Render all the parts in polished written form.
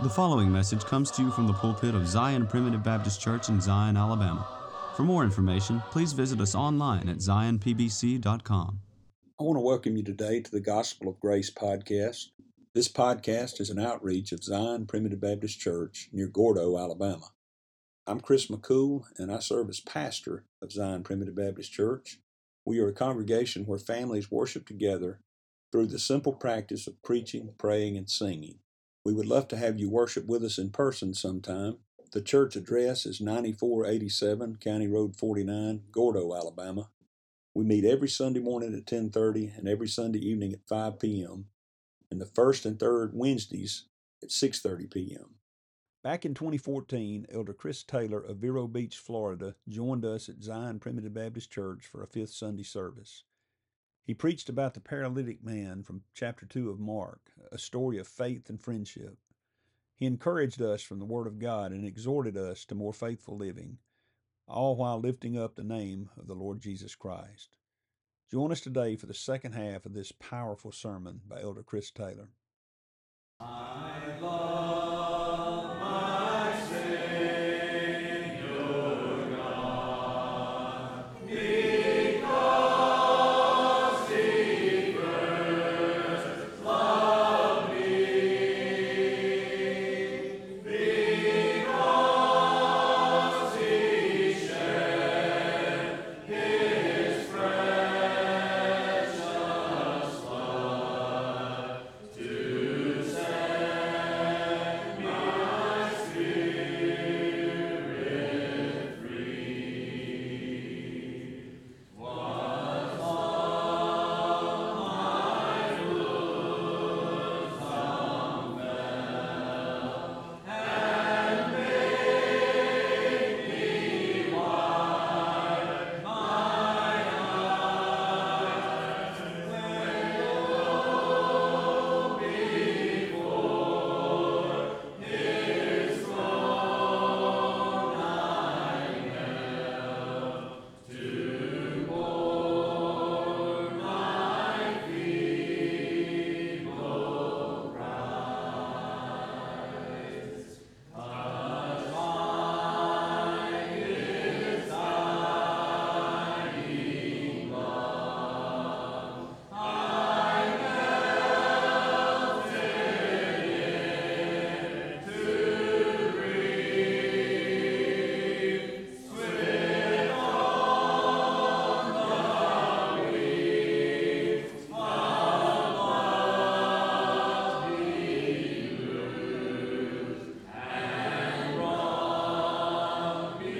The following message comes to you from the pulpit of Zion Primitive Baptist Church in Zion, Alabama. For more information, please visit us online at zionpbc.com. I want to welcome you today to the Gospel of Grace podcast. This podcast is an outreach of Zion Primitive Baptist Church near Gordo, Alabama. I'm Chris McCool, and I serve as pastor of Zion Primitive Baptist Church. We are a congregation where families worship together through the simple practice of preaching, praying, and singing. We would love to have you worship with us in person sometime. The church address is 9487 County Road 49, Gordo, Alabama. We meet every Sunday morning at 10:30 and every Sunday evening at 5 p.m. and the first and third Wednesdays at 6:30 p.m. Back in 2014, Elder Chris Taylor of Vero Beach, Florida, joined us at Zion Primitive Baptist Church for a fifth Sunday service. He preached about the paralytic man from chapter 2 of Mark, a story of faith and friendship. He encouraged us from the Word of God and exhorted us to more faithful living, all while lifting up the name of the Lord Jesus Christ. Join us today for the second half of this powerful sermon by Elder Chris Taylor. I love my Savior God, because He first loved me, because He shed His precious blood to set my spirit free. Was all my bosom felt, and made me wipe my eyes when low before His throne I knelt to bore my feeble cries. Touch by His dying love, I melted into grief. Swift on the wings of love He loosed, and brought me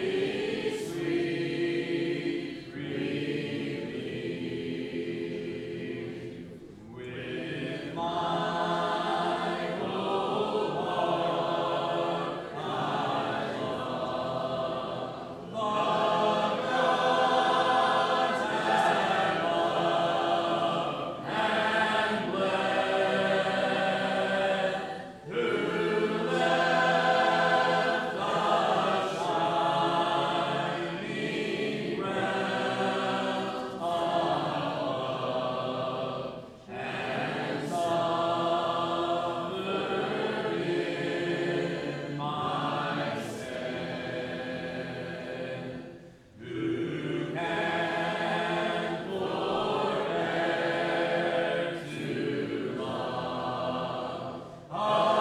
sweet relief. With my whole heart I love God's and love and bless, who left the shining realms above, and suffered in my stead. Who can forbear to love a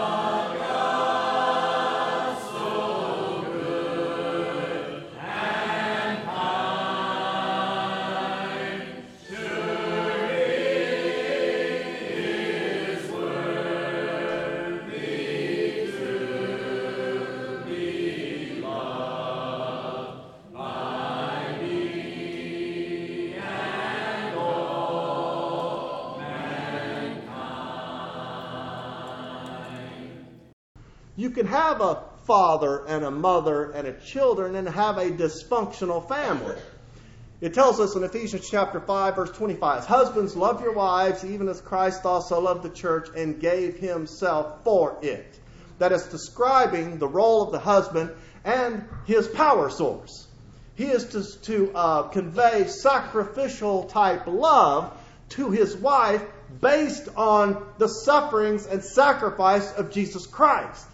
God so good and kind? Sure is worthy to be loved by me and all mankind. You can have a father and a mother and a children and have a dysfunctional family. It tells us in Ephesians chapter 5, verse 25, husbands, love your wives, even as Christ also loved the church and gave himself for it. That is describing the role of the husband and his power source. He is to convey sacrificial type love to his wife based on the sufferings and sacrifice of Jesus Christ.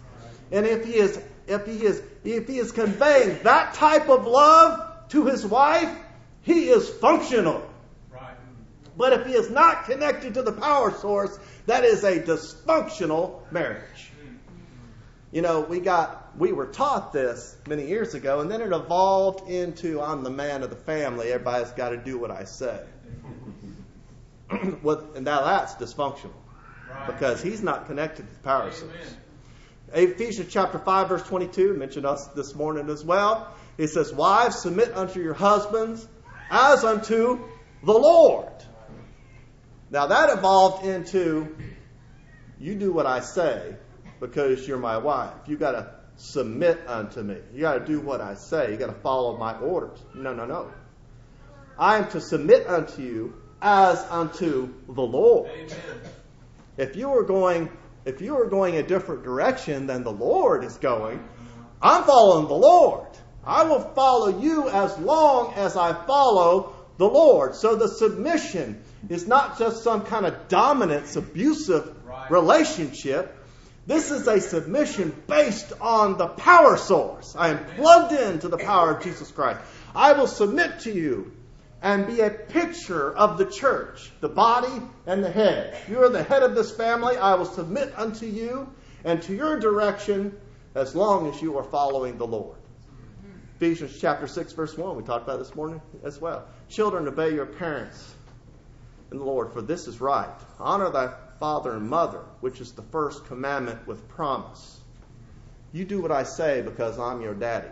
And if he is conveying that type of love to his wife, he is functional. Right. But if he is not connected to the power source, that is a dysfunctional marriage. You know, we were taught this many years ago, and then it evolved into, I'm the man of the family, everybody's got to do what I say. And now that's dysfunctional, because he's not connected to the power source. Ephesians chapter 5, verse 22, mentioned us this morning as well. It says, wives, submit unto your husbands as unto the Lord. Now that evolved into, you do what I say because you're my wife. You got to submit unto me. You got to do what I say. You got to follow my orders. No. I am to submit unto you as unto the Lord. Amen. If you are going a different direction than the Lord is going, I'm following the Lord. I will follow you as long as I follow the Lord. So the submission is not just some kind of dominance, abusive relationship. This is a submission based on the power source. I am plugged into the power of Jesus Christ. I will submit to you and be a picture of the church, the body and the head. You are the head of this family. I will submit unto you and to your direction as long as you are following the Lord. Ephesians chapter 6, verse 1, we talked about this morning as well. Children, obey your parents in the Lord, for this is right. Honor thy father and mother, which is the first commandment with promise. You do what I say because I'm your daddy.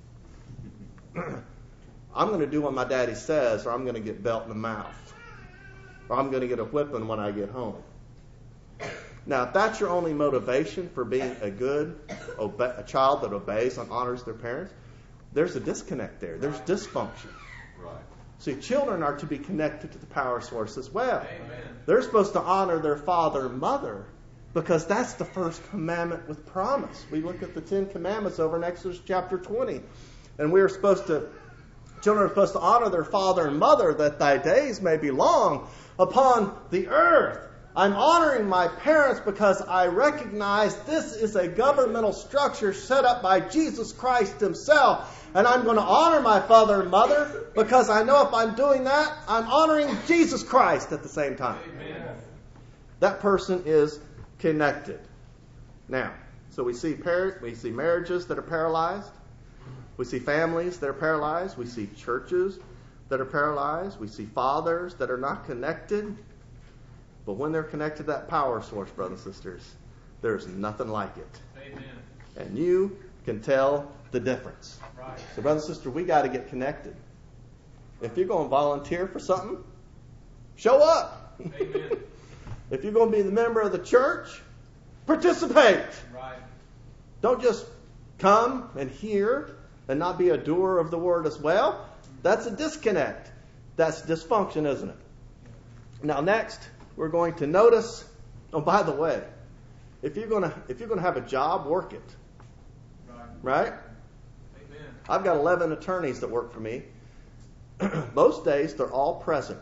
I'm going to do what my daddy says, or I'm going to get belt in the mouth, or I'm going to get a whipping when I get home. Now, if that's your only motivation for being a child that obeys and honors their parents, there's a disconnect there. There's dysfunction. Right. See, children are to be connected to the power source as well. Amen. They're supposed to honor their father and mother because that's the first commandment with promise. We look at the 10 commandments over in Exodus chapter 20. And children are supposed to honor their father and mother that thy days may be long upon the earth. I'm honoring my parents because I recognize this is a governmental structure set up by Jesus Christ himself. And I'm going to honor my father and mother because I know if I'm doing that, I'm honoring Jesus Christ at the same time. Amen. That person is connected. Now, so we see marriages that are paralyzed. We see families that are paralyzed. We see churches that are paralyzed. We see fathers that are not connected. But when they're connected to that power source, brothers and sisters, there's nothing like it. Amen. And you can tell the difference. Right. So, brothers and sisters, we got to get connected. If you're going to volunteer for something, show up. Amen. If you're going to be the member of the church, participate. Right. Don't just come and hear and not be a doer of the word as well. That's a disconnect. That's dysfunction, isn't it? Now, next, we're going to notice. Oh, by the way, if you're going to have a job, work it. Right? Amen. I've got 11 attorneys that work for me. Most days, they're all present.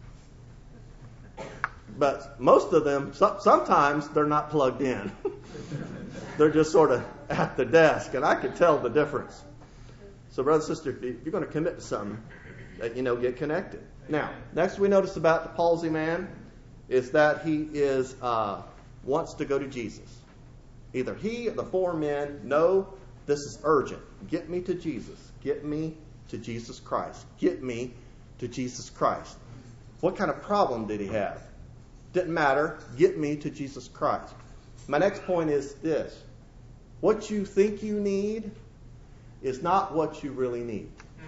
But most of them, sometimes they're not plugged in. They're just sort of at the desk, and I can tell the difference. So, brother and sister, if you're going to commit to something, get connected. Now, next we notice about the palsy man is that he wants to go to Jesus. Either he or the 4 men know this is urgent. Get me to Jesus. Get me to Jesus Christ. Get me to Jesus Christ. What kind of problem did he have? Didn't matter. Get me to Jesus Christ. My next point is this. What you think you need is not what you really need.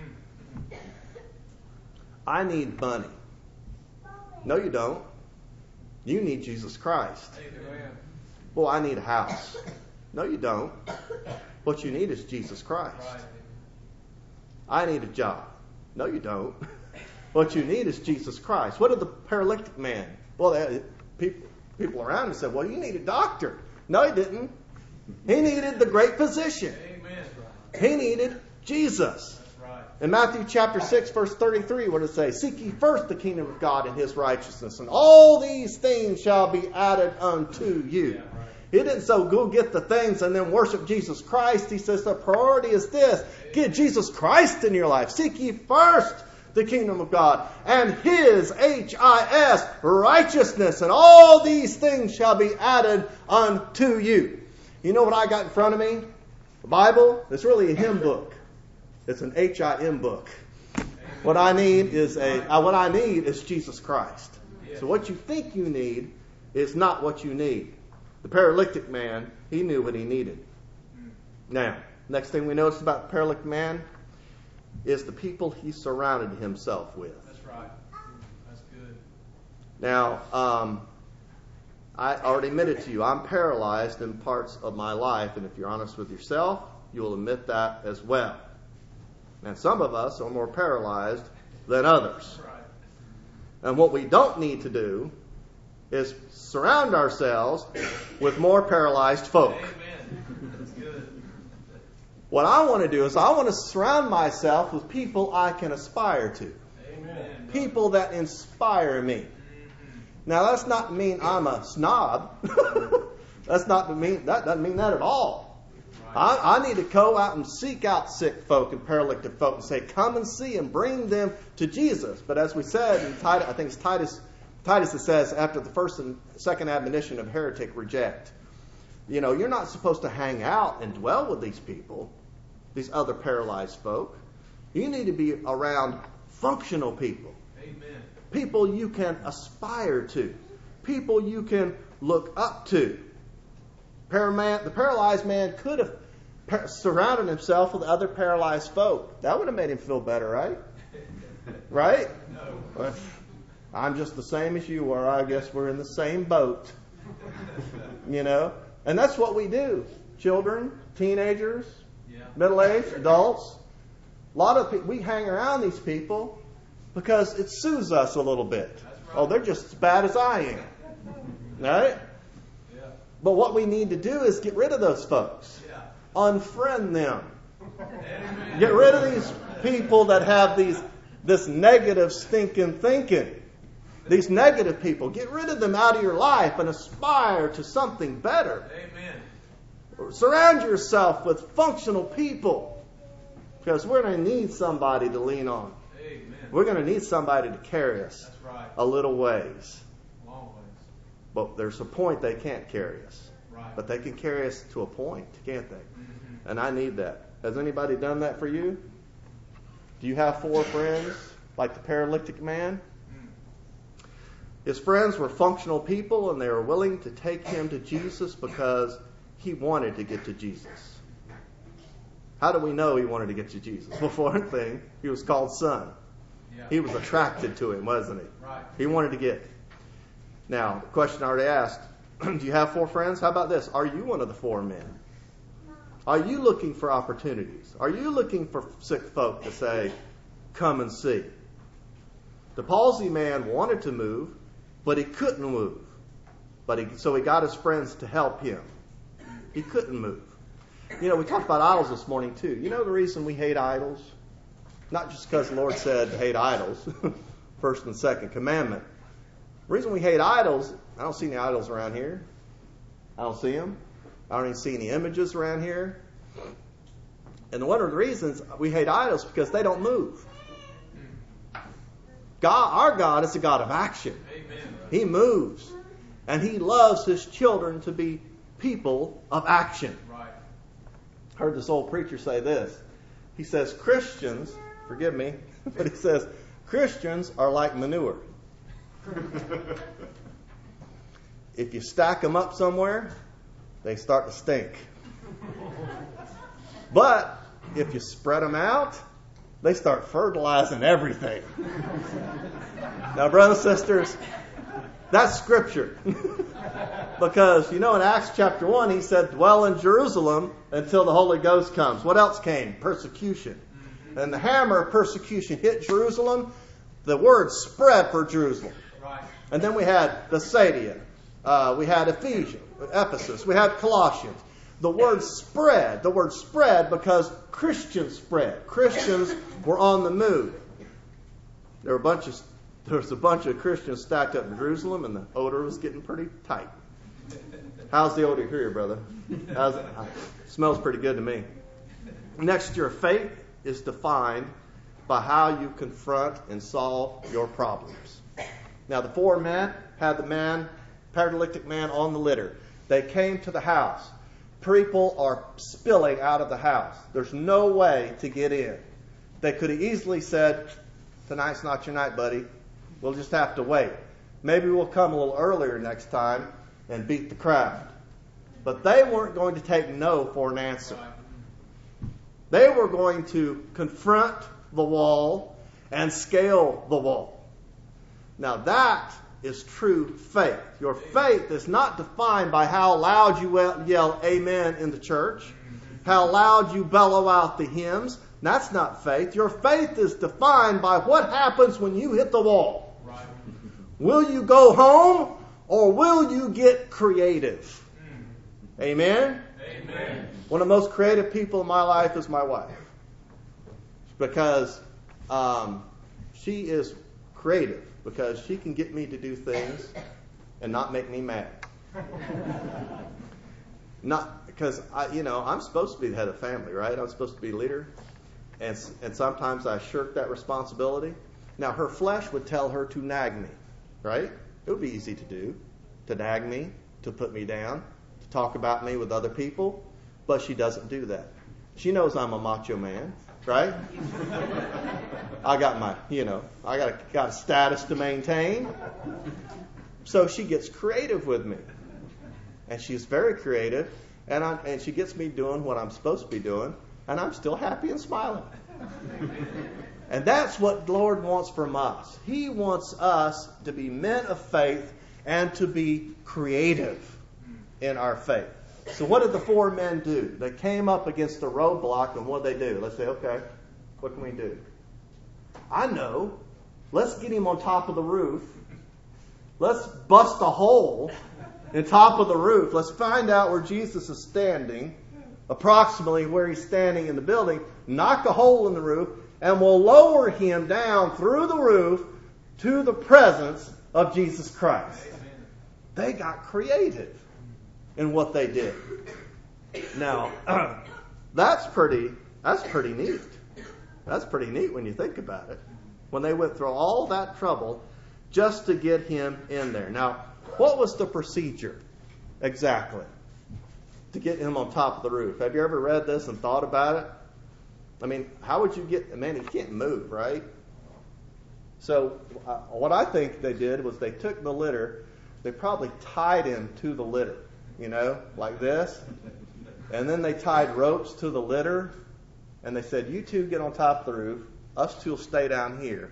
I need money. No, you don't. You need Jesus Christ. Amen. Well, I need a house. No, you don't. What you need is Jesus Christ. Right. I need a job. No, you don't. What you need is Jesus Christ. What did the paralytic man? Well, people around him said, well, you need a doctor. No, he didn't. He needed the great physician. Amen. He needed Jesus. That's right. In Matthew chapter 6, verse 33, what does it say? Seek ye first the kingdom of God and his righteousness, and all these things shall be added unto you. Yeah, right. He didn't say, go get the things and then worship Jesus Christ. He says the priority is this. Get Jesus Christ in your life. Seek ye first the kingdom of God and His, H-I-S, righteousness, and all these things shall be added unto you. You know what I got in front of me? The Bible. It's really a hymn book. It's an H-I-M book. What I need is Jesus Christ. So what you think you need is not what you need. The paralytic man, he knew what he needed. Now, next thing we notice about the paralytic man is the people he surrounded himself with. That's right. That's good. Now, I already admitted to you, I'm paralyzed in parts of my life, and if you're honest with yourself, you will admit that as well. And some of us are more paralyzed than others. Right. And what we don't need to do is surround ourselves with more paralyzed folk. Amen. That's good. What I want to do is I want to surround myself with people I can aspire to. Amen. People that inspire me. Now, that's not mean I'm a snob. That doesn't mean that at all. I need to go out and seek out sick folk and paralytic folk and say, come and see and bring them to Jesus. But as we said in Titus, I think it's Titus it says after the first and second admonition of heretic reject. You know, you're not supposed to hang out and dwell with these people, these other paralyzed folk. You need to be around functional people. Amen. People you can aspire to. People you can look up to. The paralyzed man could have surrounded himself with other paralyzed folk. That would have made him feel better, right? Right? No. I'm just the same as you are. I guess we're in the same boat. You know? And that's what we do. Children, teenagers, middle-aged, adults. A lot of people, we hang around these people because it soothes us a little bit. Right. Oh, they're just as bad as I am. Right? Yeah. But what we need to do is get rid of those folks. Yeah. Unfriend them. Amen. Get rid of these people that have this negative stinking thinking. These negative people. Get rid of them out of your life and aspire to something better. Amen. Surround yourself with functional people. Because we're going to need somebody to lean on. Amen. We're going to need somebody to carry us That's right. a little ways. Long ways. But there's a point they can't carry us. Right. But they can carry us to a point, can't they? Mm-hmm. And I need that. Has anybody done that for you? Do you have 4 friends like the paralytic man? His friends were functional people, and they were willing to take him to Jesus because he wanted to get to Jesus. How do we know he wanted to get to Jesus? Well, for one thing, he was called son. Yeah. He was attracted to him, wasn't he? Right. He wanted to get. Now, the question I already asked, do you have 4 friends? How about this? Are you one of the 4 men? Are you looking for opportunities? Are you looking for sick folk to say, come and see? The palsy man wanted to move, but he couldn't move. So he got his friends to help him. He couldn't move. You know, we talked about idols this morning too. You know the reason we hate idols? Not just because the Lord said hate idols, first and second commandment. The reason we hate idols, I don't see any idols around here. I don't see them. I don't even see any images around here. And one of the reasons we hate idols is because they don't move. Our God is a God of action. Amen. He moves. And He loves His children to be people of action. Right. I heard this old preacher say this. He says, Christians, forgive me, but he says, Christians are like manure. If you stack them up somewhere, they start to stink. But if you spread them out, they start fertilizing everything. Now, brothers and sisters, that's Scripture. Because, you know, in Acts chapter 1, he said, dwell in Jerusalem until the Holy Ghost comes. What else came? Persecution. And the hammer of persecution hit Jerusalem. The word spread for Jerusalem. Right. And then we had Thessalia. We had Ephesus. We had Colossians. The word spread because Christians spread. Christians were on the move. There was a bunch of Christians stacked up in Jerusalem, and the odor was getting pretty tight. How's the odor here, brother? How's it? Smells pretty good to me. Next, your faith is defined by how you confront and solve your problems. Now, the 4 men had the paralytic man on the litter. They came to the house. People are spilling out of the house. There's no way to get in. They could have easily said, tonight's not your night, buddy. We'll just have to wait. Maybe we'll come a little earlier next time and beat the crowd. But they weren't going to take no for an answer. They were going to confront the wall and scale the wall. Now that is true faith. Your faith is not defined by how loud you yell amen in the church, how loud you bellow out the hymns. That's not faith. Your faith is defined by what happens when you hit the wall. Right. Will you go home or will you get creative? Amen? Amen. One of the most creative people in my life is my wife. Because she is creative. Because she can get me to do things and not make me mad. Not because I'm supposed to be the head of the family, right? I'm supposed to be leader. And sometimes I shirk that responsibility. Now, her flesh would tell her to nag me, right? It would be easy to do, to nag me, to put me down, to talk about me with other people. But she doesn't do that. She knows I'm a macho man, right? I got I got a status to maintain. So she gets creative with me. And she's very creative. And she gets me doing what I'm supposed to be doing. And I'm still happy and smiling. And that's what the Lord wants from us. He wants us to be men of faith and to be creative in our faith. So what did the 4 men do? They came up against the roadblock, and what did they do? Let's say, okay, what can we do? I know. Let's get him on top of the roof. Let's bust a hole in top of the roof. Let's find out where Jesus is standing, approximately where he's standing in the building, knock a hole in the roof, and we'll lower him down through the roof to the presence of Jesus Christ. They got creative in what they did. Now, that's pretty neat. That's pretty neat when you think about it. When they went through all that trouble just to get him in there. Now, what was the procedure exactly to get him on top of the roof? Have you ever read this and thought about it? I mean, how would you get... Man, he can't move, right? So what I think they did was they took the litter. They probably tied him to the litter, like this. And then they tied ropes to the litter. And they said, you two get on top of the roof. Us two will stay down here.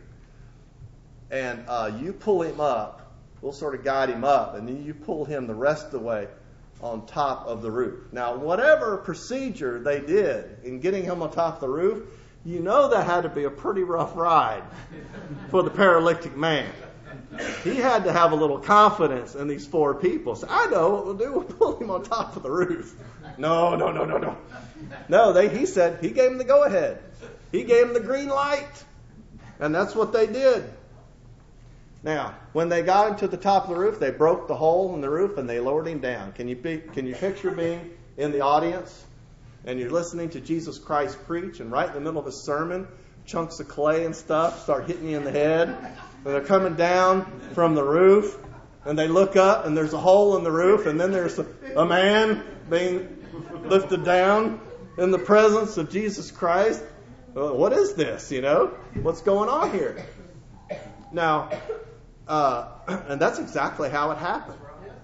And you pull him up. We'll sort of guide him up. And then you pull him the rest of the way on top of the roof. Now, whatever procedure they did in getting him on top of the roof, that had to be a pretty rough ride for the paralytic man. He had to have a little confidence in these 4 people. So, I know what we'll do. We'll pull him on top of the roof. No. No, he said, he gave him the go-ahead. He gave him the green light. And that's what they did. Now, when they got him to the top of the roof, they broke the hole in the roof and they lowered him down. Can you picture being in the audience and you're listening to Jesus Christ preach, and right in the middle of his sermon, chunks of clay and stuff start hitting you in the head, and they're coming down from the roof, and they look up and there's a hole in the roof, and then there's a man being lifted down in the presence of Jesus Christ. What is this? What's going on here? Now, and that's exactly how it happened.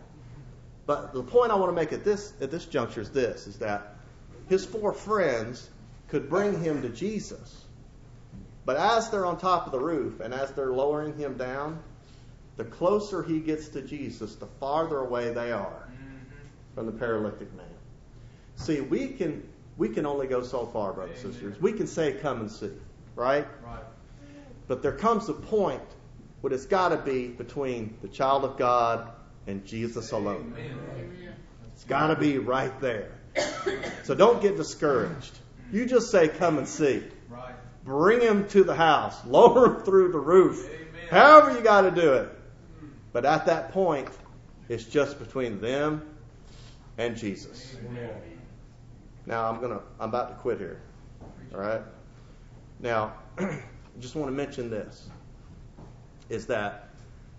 But the point I want to make at this juncture is this, is that his 4 friends could bring him to Jesus. But as they're on top of the roof and as they're lowering him down, the closer he gets to Jesus, the farther away they are from the paralytic man. See, we can only go so far, brothers and sisters. We can say, come and see, right? Right. But there comes a point when it's got to be between the child of God and Jesus alone. It's got to be right there. So don't get discouraged. You just say, come and see. Right. Bring him to the house. Lower him through the roof. However you got to do it. But at that point, It's just between them and Jesus. Now I'm about to quit here. All right. Now, I just want to mention this: is that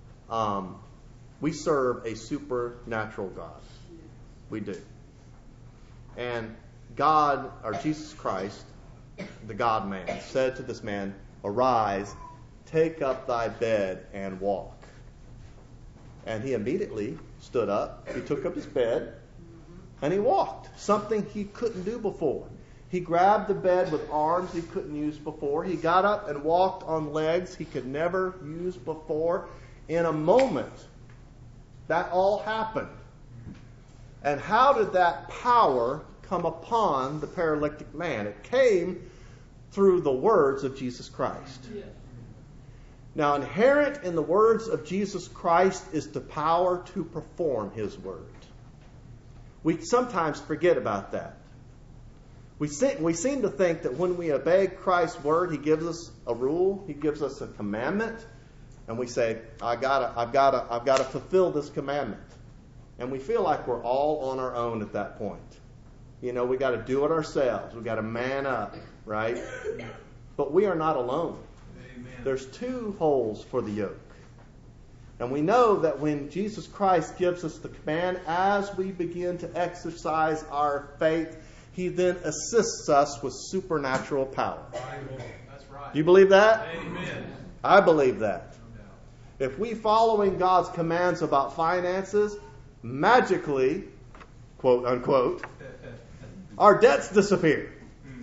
we serve a supernatural God. We do. And God, or Jesus Christ, the God-man, said to this man, "Arise, take up thy bed and walk." And he immediately stood up. He took up his bed and he walked. Something he couldn't do before. He grabbed the bed with arms he couldn't use before. He got up and walked on legs he could never use before. In a moment, that all happened. And how did that power come upon the paralytic man? It came through the words of Jesus Christ. Now, inherent in the words of Jesus Christ is the power to perform His word. We sometimes forget about that. We seem to think that when we obey Christ's word, He gives us a rule, He gives us a commandment, and we say, I've got to fulfill this commandment. And we feel like we're all on our own at that point. We got to do it ourselves. We got to man up, right? But we are not alone. Amen. There's two holes for the yoke. And we know that when Jesus Christ gives us the command, as we begin to exercise our faith, He then assists us with supernatural power. That's right. Do you believe that? Amen. I believe that. If we following God's commands about finances, magically, quote unquote, our debts disappear.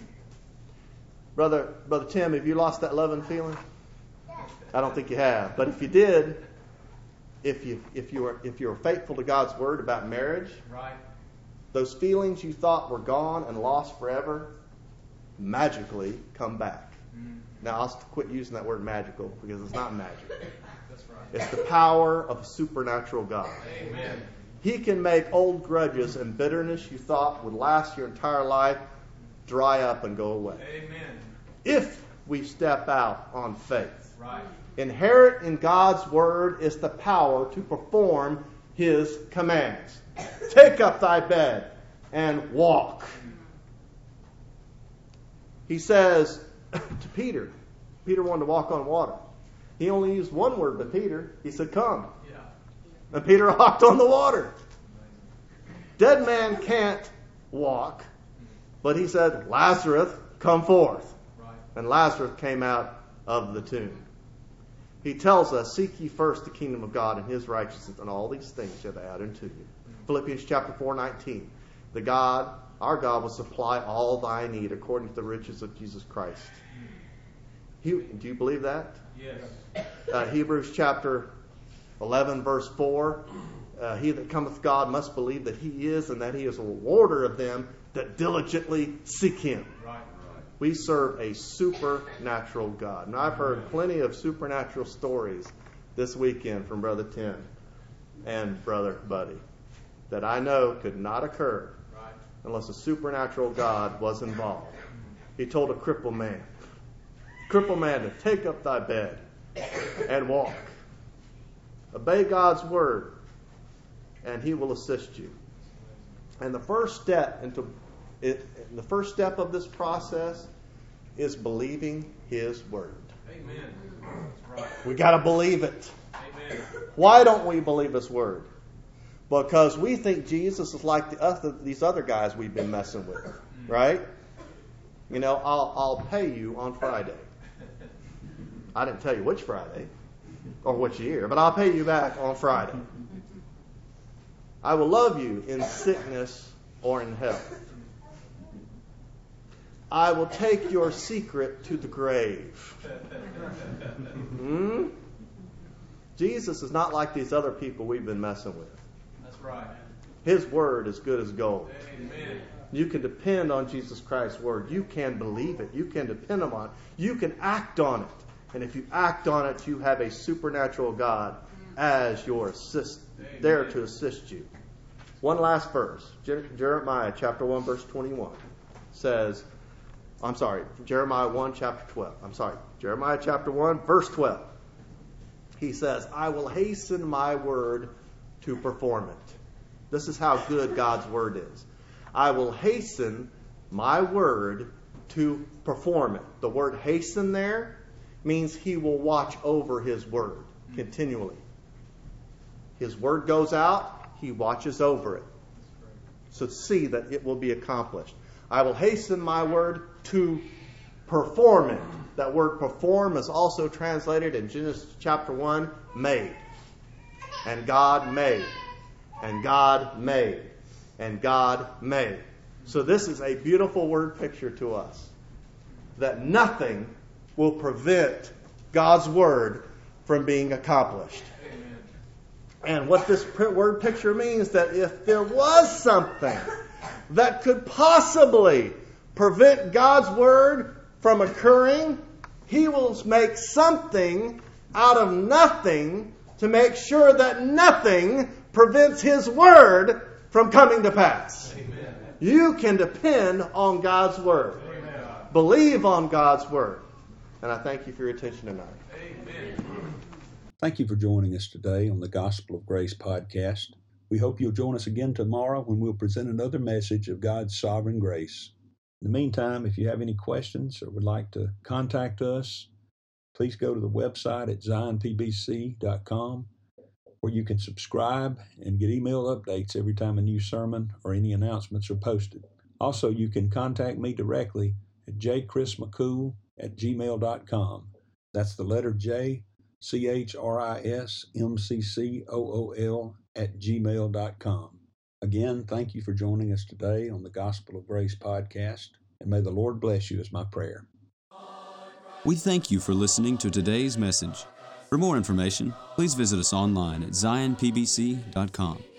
Brother Tim, have you lost that love and feeling? I don't think you have. But if you did, if you were faithful to God's word about marriage, Right. those feelings you thought were gone and lost forever magically come back. Now I'll quit using that word magical because it's not magic. That's right. It's the power of a supernatural God. Amen. He can make old grudges and bitterness you thought would last your entire life dry up and go away. Amen. If we step out on faith. Right. Inherent in God's word is the power to perform His commands. Take up thy bed and walk. He says to Peter wanted to walk on water. He only used one word to Peter. He said, "Come." Yeah. And Peter walked on the water. Dead man can't walk, but he said, "Lazarus, come forth." Right. And Lazarus came out of the tomb. He tells us, "Seek ye first the kingdom of God and His righteousness, and all these things shall be added unto you." Philippians chapter 4:19. Our God will supply all thy need according to the riches of Jesus Christ. Do you believe that? Yes. Hebrews chapter 11 verse 4. He that cometh God must believe that He is, and that He is a rewarder of them that diligently seek Him. Right. We serve a supernatural God. And I've heard plenty of supernatural stories this weekend from Brother Tim and Brother Buddy that I know could not occur Right. unless a supernatural God was involved. He told a crippled man to take up thy bed and walk. Obey God's word, and He will assist you. And the first step of this process is believing His word. Amen. That's right. We got to believe it. Amen. Why don't we believe His word? Because we think Jesus is like these other guys we've been messing with, right? I'll pay you on Friday. I didn't tell you which Friday or which year, but I'll pay you back on Friday. I will love you in sickness or in health. I will take your secret to the grave. Jesus is not like these other people we've been messing with. That's right. His word is good as gold. Amen. You can depend on Jesus Christ's word. You can believe it. You can depend on it. You can act on it. And if you act on it, you have a supernatural God as your there to assist you. One last verse. Jeremiah chapter 1 verse 21 says, Jeremiah 1 chapter 12. Jeremiah chapter 1 verse 12. He says, I will hasten my word to perform it. This is how good God's word is. I will hasten my word to perform it. The word hasten there means he will watch over his word continually. His word goes out, he watches over it. So see that it will be accomplished. I will hasten my word to perform it. That word perform is also translated in Genesis chapter 1, made. And God made. And God made. And God made. So this is a beautiful word picture to us. That nothing will prevent God's word from being accomplished. Amen. And what this word picture means, that if there was something that could possibly prevent God's word from occurring, he will make something out of nothing to make sure that nothing prevents his word from coming to pass. Amen. You can depend on God's word. Amen. Believe on God's word. And I thank you for your attention tonight. Amen. Thank you for joining us today on the Gospel of Grace podcast. We hope you'll join us again tomorrow when we'll present another message of God's sovereign grace. In the meantime, if you have any questions or would like to contact us, please go to the website at zionpbc.com, where you can subscribe and get email updates every time a new sermon or any announcements are posted. Also, you can contact me directly at jchrismccool@gmail.com. That's the letter J, CHRISMCCOOL@gmail.com. Again, thank you for joining us today on the Gospel of Grace podcast, and may the Lord bless you is my prayer. We thank you for listening to today's message. For more information, please visit us online at zionpbc.com.